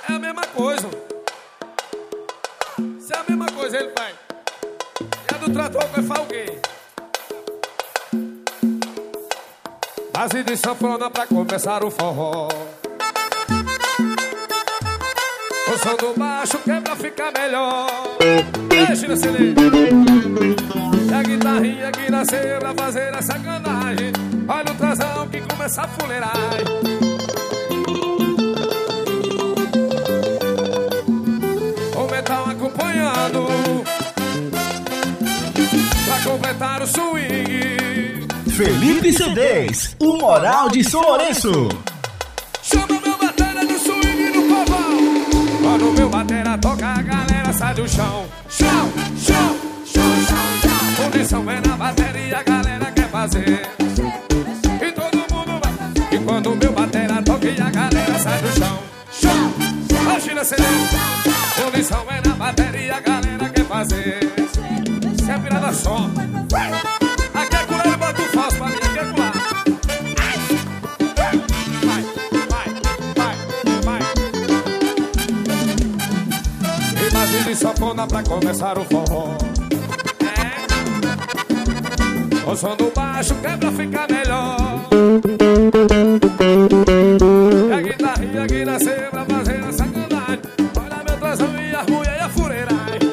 É a mesma coisa. Se é a mesma coisa, ele vai. E a do trator vai fazer o quê? Base de sanfona pra começar o forró. O som do baixo que é pra ficar melhor. Deixa na CD. E a guitarrinha que nasceu pra fazer a sacanagem. Olha o trasão que começa a fuleiragem. O metal acompanhando pra completar o swing. Felipe CDs, o moral de São Lourenço. Chama meu batera no swing no povão. Quando meu batera toca, a galera sai do chão. Chão, chão, chão, chão, chão. Condição é na bateria, a galera quer fazer. E todo mundo vai. E quando meu batera toca, a galera sai do chão. Chão, imagina CD. Condição é na bateria, a galera quer fazer. Sempre nada só. Aqui é curar e bota o falso pra mim, aqui é curar. Vai. E base de sanfona pra começar o forró. O som do baixo que é pra ficar melhor. E a guitarrinha que nasceu pra fazer a sacanagem. Olha meu trasão e a mulher e a fuleiragem.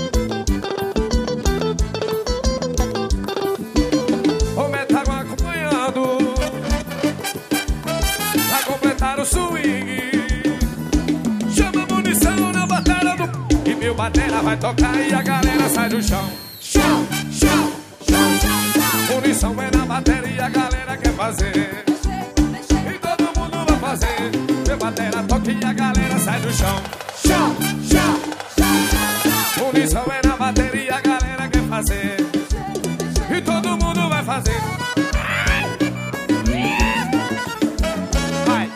O metal acompanhando pra completar o swing. Chama a munição na bateria do... E meu batera vai tocar e a galera sai do chão. Chão, chão, chão, chão. Munição é na bateria, a galera quer fazer. E todo mundo vai fazer. Meu batera toca e a galera sai do chão. Chão, chão, chão, chão. Munição é na bateria, a galera quer fazer. E todo mundo vai fazer. Vai.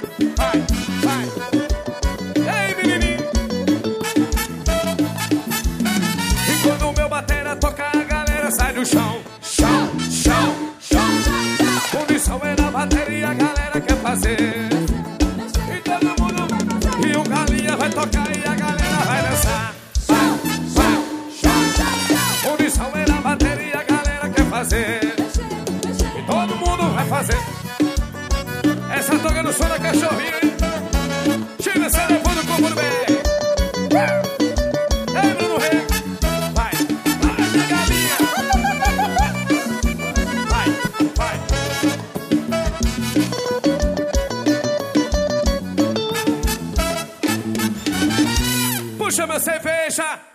E aí, menininho? E quando o meu batera toca, a galera sai do chão. Chão, chão, chão, chão. Munição é na bateria, a galera quer fazer. E todo mundo vai fazer. E o galinha vai tocar e a galera vai dançar. Vai, chão, chão. Munição é na bateria, a galera quer fazer. E todo mundo vai fazer. Essa toca no som da cachorrinha, hein? Tira essa levando o corpo do bem. Ei, Bruno Rei. Vai, minha galinha. Vai. Puxa minha cerveja.